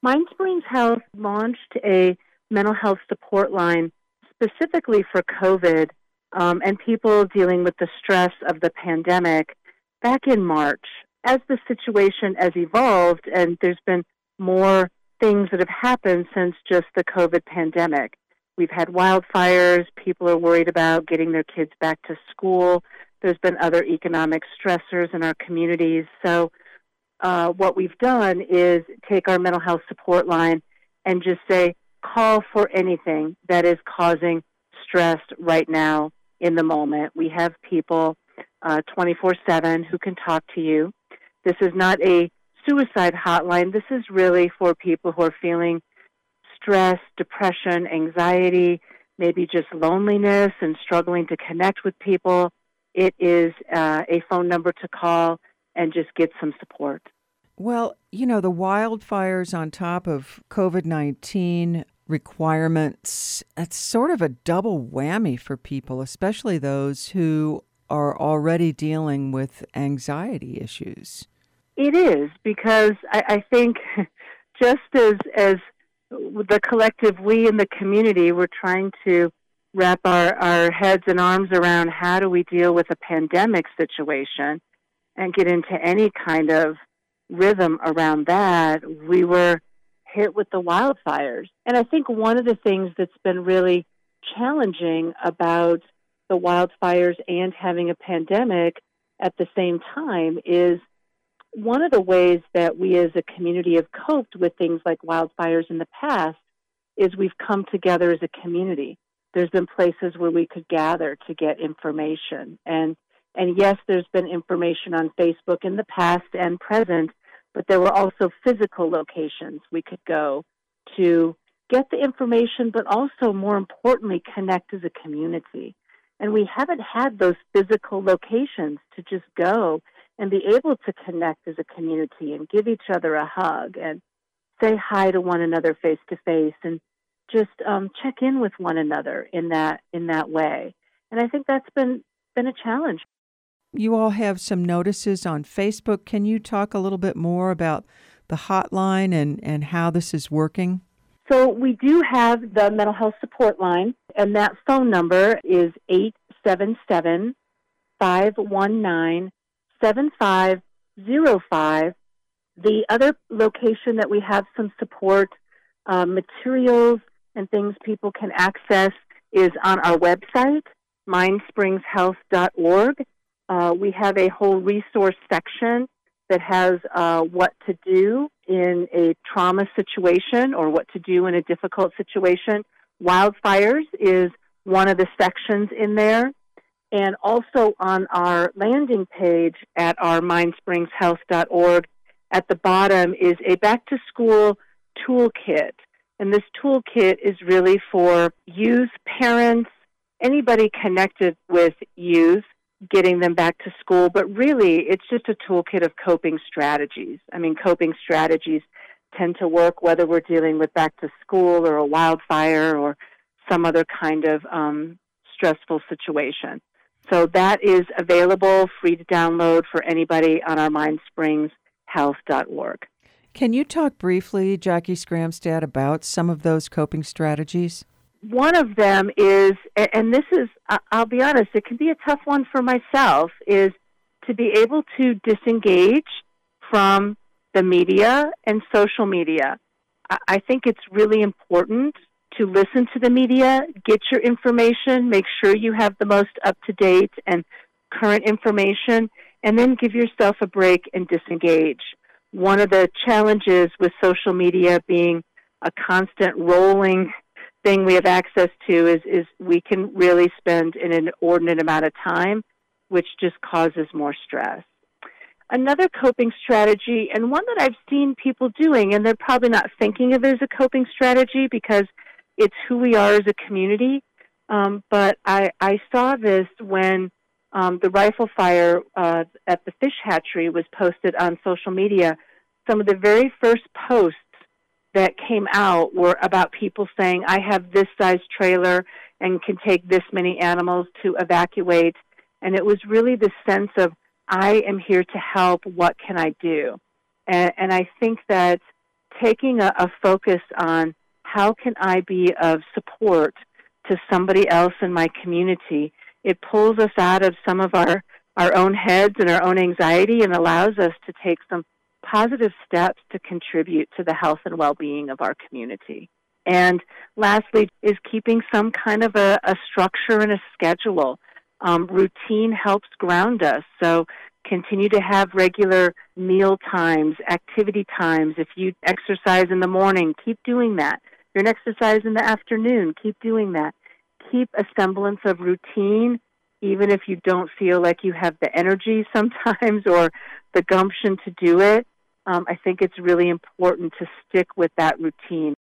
MindSprings Health launched a mental health support line specifically for COVID and people dealing with the stress of the pandemic back in March. As the situation has evolved, and there's been more things that have happened since just the COVID pandemic. We've had wildfires. People are worried about getting their kids back to school. There's been other economic stressors in our communities. So what we've done is take our mental health support line and just say, call for anything that is causing stress right now in the moment. We have people 24/7 who can talk to you. This is not a suicide hotline. This is really for people who are feeling stress, depression, anxiety, maybe just loneliness and struggling to connect with people. It is a phone number to call and just get some support. Well, the wildfires on top of COVID-19 requirements, it's sort of a double whammy for people, especially those who are already dealing with anxiety issues. It is, because I think just as the collective, we in the community, we're trying to wrap our heads and arms around how do we deal with a pandemic situation and get into any kind of rhythm around that. We were hit with the wildfires. And I think one of the things that's been really challenging about the wildfires and having a pandemic at the same time is one of the ways that we as a community have coped with things like wildfires in the past is we've come together as a community. There's been places where we could gather to get information. And yes, there's been information on Facebook in the past and present, but there were also physical locations we could go to get the information, but also, more importantly, connect as a community. And we haven't had those physical locations to just go and be able to connect as a community and give each other a hug and say hi to one another face to face and just check in with one another in that way. And I think that's been a challenge. You all have some notices on Facebook. Can you talk a little bit more about the hotline and how this is working? So we do have the mental health support line, and that phone number is 877-519-7505. The other location that we have some support materials and things people can access is on our website, mindspringshealth.org. We have a whole resource section that has what to do in a trauma situation or what to do in a difficult situation. Wildfires is one of the sections in there. And also on our landing page at our mindspringshealth.org, at the bottom is a back-to-school toolkit. And this toolkit is really for youth, parents, anybody connected with youth, getting them back to school. But really, it's just a toolkit of coping strategies. I mean, coping strategies tend to work whether we're dealing with back to school or a wildfire or some other kind of stressful situation. So that is available, free to download for anybody on our mindspringshealth.org. Can you talk briefly, Jackie Skramstad, about some of those coping strategies? One of them is, and this is, I'll be honest, it can be a tough one for myself, is to be able to disengage from the media and social media. I think it's really important to listen to the media, get your information, make sure you have the most up-to-date and current information, and then give yourself a break and disengage. One of the challenges with social media being a constant rolling thing we have access to is we can really spend an inordinate amount of time, which just causes more stress. Another coping strategy, and one that I've seen people doing, and they're probably not thinking of it as a coping strategy because it's who we are as a community, but I saw this when the rifle fire at the fish hatchery was posted on social media. Some of the very first posts that came out were about people saying, I have this size trailer and can take this many animals to evacuate. And it was really the sense of, I am here to help, what can I do? And I think that taking a focus on how can I be of support to somebody else in my community. It pulls us out of some of our own heads and our own anxiety and allows us to take some positive steps to contribute to the health and well-being of our community. And lastly is keeping some kind of a structure and a schedule. Routine helps ground us. So continue to have regular meal times, activity times. If you exercise in the morning, keep doing that. If you're an exercise in the afternoon, keep doing that. Keep a semblance of routine, even if you don't feel like you have the energy sometimes or the gumption to do it. I think it's really important to stick with that routine.